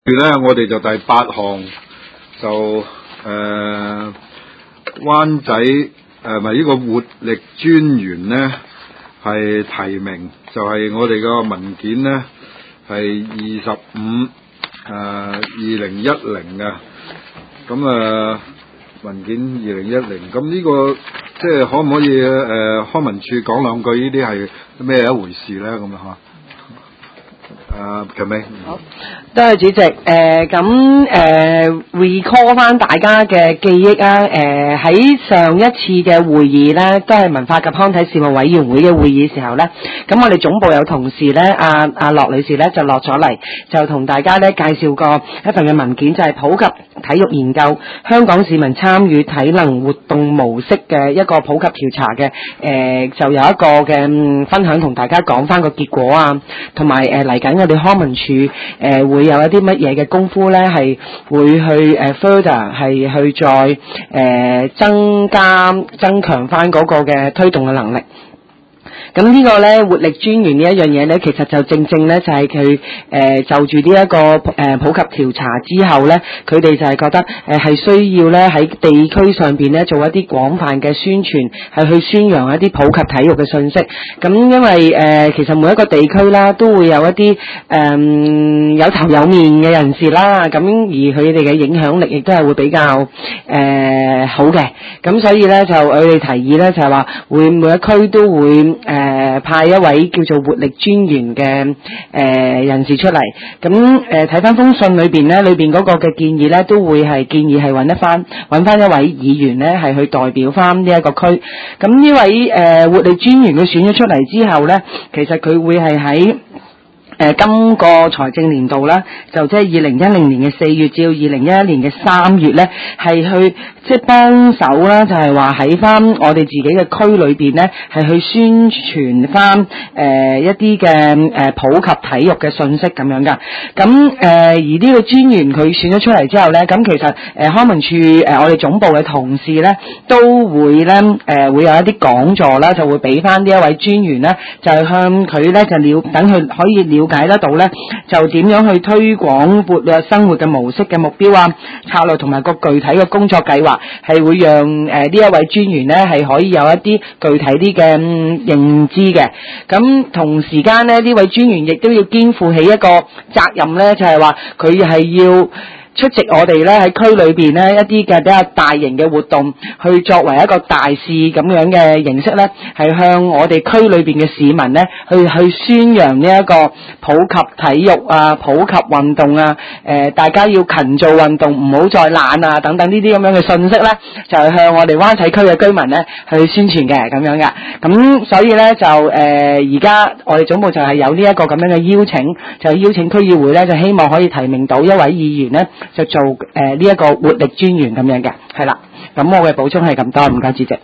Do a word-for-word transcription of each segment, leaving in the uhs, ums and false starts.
咧，我哋就第八項就誒灣仔誒咪呢個活力專員咧係提名，就係、是、我哋個文件咧係二十五誒二零一零嘅，咁啊文件二零一零，咁呢個即係可唔可以誒、呃、康文署講兩句呢啲係咩一回事咧？咁啊嚇，啊強明好。 多謝主席，誒咁誒 recall 翻大家嘅記憶啊，誒、呃、喺上一次嘅會議咧，都係文化及康體事務委員會嘅會議時候咧，咁我哋總部有同事咧，阿阿樂女士咧就落咗嚟，就同大家咧介紹過一份嘅文件，就係、是、普及體育研究香港市民參與體能活動模式嘅一個普及調查嘅，誒、呃、就有一個嘅分享同大家講翻個結果啊，同埋誒嚟緊我哋康文署誒、呃、會。會有一啲乜嘢嘅功夫咧，係會去誒 further 係去再誒、呃、增加增強翻嗰個嘅推動嘅能力。咁呢個咧活力專員呢一樣嘢咧，其實就正正咧就係佢誒就住呢一個誒、呃、普及調查之後咧，佢哋就係覺得誒係、呃、需要咧喺地區上邊咧做一啲廣泛嘅宣傳，係去宣揚一啲普及體育嘅信息。咁因為誒、呃、其實每一個地區啦都會有一啲誒、呃、有頭有面嘅人士啦，咁而佢哋嘅影響力亦都係會比較誒、呃、好嘅。咁所以咧就佢哋提議咧就係話會每一區都會誒。呃誒派一位叫做活力專員嘅誒、呃、人士出嚟，咁誒睇翻封信裏邊咧，裏邊嗰個嘅建議咧，都會係建議係揾一翻揾翻一位議員咧，係去代表翻呢一個區。咁呢位誒、呃、活力專員佢選咗出嚟之後咧，其實佢會係喺誒、呃、今個財政年度啦，就即係二零一零年嘅四月至到二零一一年嘅三月咧，係去即係幫手啦，就係話喺翻我哋自己嘅區裏邊咧，係去宣傳翻誒、呃、一啲嘅誒普及體育嘅信息咁樣噶。咁誒、呃、而呢個專員佢選咗出嚟之後咧，咁其實誒、呃、康文署誒、呃、我哋總部嘅同事咧，都會咧誒、呃、會有一啲講座啦，就會俾翻呢一位專員咧，就係向佢咧就了等佢可以了解得到咧，就點樣去推廣活躍生活嘅模式嘅目標啊、策略同埋個具體嘅工作計劃，係會讓誒呢、呃、一位專員咧係可以有一啲具體啲嘅、嗯、認知嘅。咁同時間咧，呢位專員亦都要肩負起一個責任咧，就係話佢係要出席我哋咧喺區裏邊咧一啲嘅比較大型嘅活動，去作為一個大使咁樣嘅形式咧，係向我哋區裏邊嘅市民咧去去宣揚呢一個普及體育啊、普及運動啊，誒、呃、大家要勤做運動，唔好再懶啊等等呢啲咁樣嘅信息咧，就係向我哋灣仔區嘅居民咧去宣傳嘅咁樣嘅。咁所以咧就誒而家我哋總部就係有呢一個咁樣嘅邀請，就邀請區議會咧就希望可以提名到一位議員咧。就做誒呢一個活力專員咁樣嘅，係啦。咁我嘅補充係咁多，唔該主席。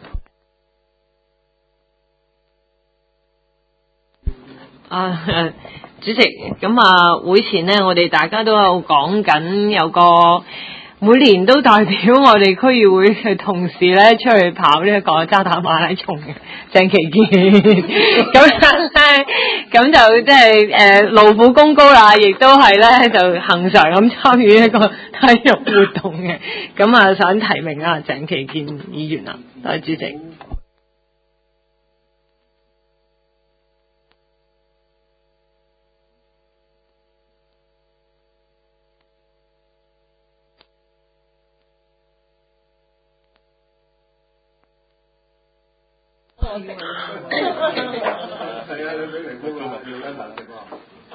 啊，主席，咁啊會前呢，我哋大家都有講緊有個每年都代表我哋區議會嘅同事咧出去跑呢一個渣打馬拉松嘅鄭其健，咁咧咁就即係誒勞苦功高啦，亦都係咧就恆常咁參與一個體育活動嘅，咁啊想提名啊鄭其健議員啊，多謝主席。 係啊，你俾嚟報個票跟埋食喎。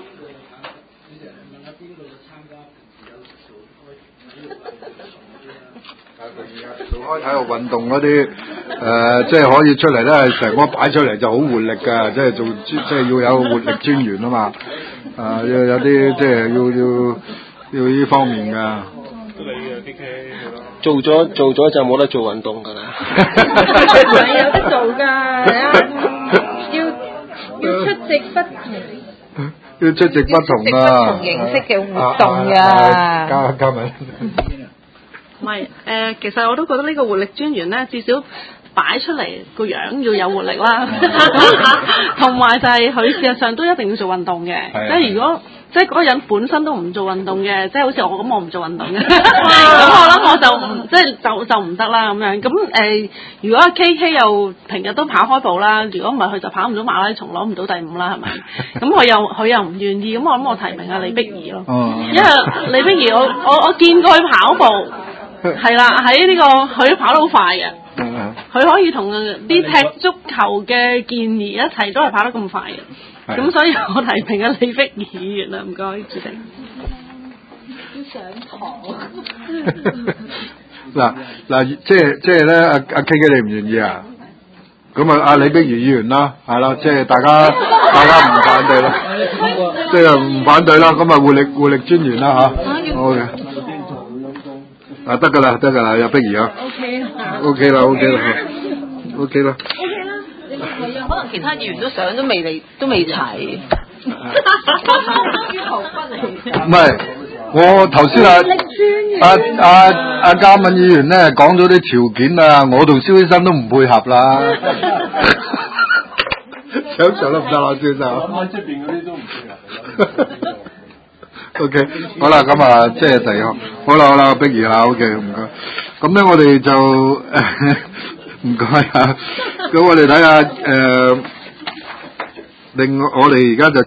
問下邊度參加平時有做開體育啊？平時做開體育運動嗰啲，誒，即係可以出嚟咧，成個擺出嚟就好活力㗎，即係做即係要有活力專員啊嘛，啊，要有啲即係要要要呢方面㗎。你嘅 D K 做咗做咗就冇得做運動㗎啦。 係有得做㗎，要要出席不同， 要出席不同啊， 不同形式嘅活動㗎。 加加埋。 唔係誒，其實我都覺得呢個活力專員咧，至少擺出嚟個樣要有活力啦，同埋就係佢事實上都一定要做運動嘅，即係如果即係嗰個人本身都唔做運動嘅，即係好似我咁，我唔做運動嘅，咁我諗我就唔即係就就唔得啦咁樣。咁誒、呃，如果 K K 又平日都跑開步啦，如果唔係佢就跑唔到馬拉松，攞唔到第五啦，係咪？咁佢又佢又唔願意，咁我諗我提名阿李碧儀咯， 哦、 因為李碧儀我我我見過佢跑步，係啦，喺呢、這個佢都跑得好快嘅。佢可以同啲踢足球嘅健兒一齊都係跑得咁快嘅，咁所以我提名阿李碧儀議員啦，唔該主席。 上堂。 嗱嗱，即係即係咧，阿阿 K K 你唔願意啊？咁啊，阿李碧儀議員啦，係啦，即係大家大家唔反對啦，即係唔反對啦，咁啊活力活力專員啦吓，好嘅。啊得噶啦，得噶啦，阿碧儀啊 ，OK 啦，OK 啦，OK 啦。 係啊，可能其他議員都想都未嚟，都未齊。 唔係，我頭先啊，阿阿阿嘉敏議員咧講咗啲條件啊，我同蕭醫生都唔配合啦。想上都唔得啦，蕭醫生。喺出邊嗰啲都唔配合。O K， 好啦，咁啊，即係第二項，好啦好啦，碧儀啦 ，O K， 唔該。咁咧，我哋就唔該啊。咁我哋睇下誒，另外我哋而家就